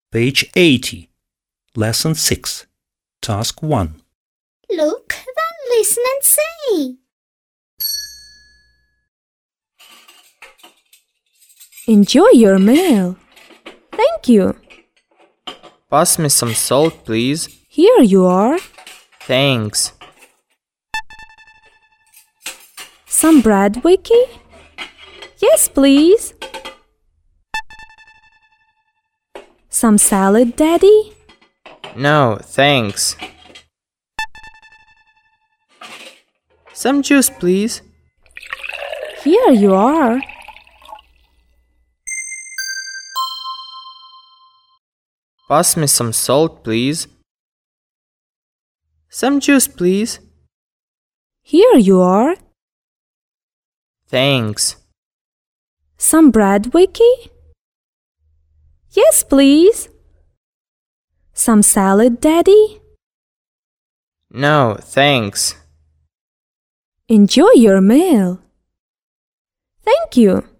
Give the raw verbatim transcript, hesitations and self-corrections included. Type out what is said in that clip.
Page eighty, Lesson six, Task one. Look, then listen and say. Enjoy your meal. Thank you. Pass me some salt, please. Here you are. Thanks. Some bread, Vicky? Yes, please. Some salad, Daddy? No, thanks. Some juice, please. Here you are. Pass me some salt, please. Some juice, please. Here you are. Thanks. Some bread, Vicky? Yes, please. Some salad, Daddy? No, thanks. Enjoy your meal. Thank you.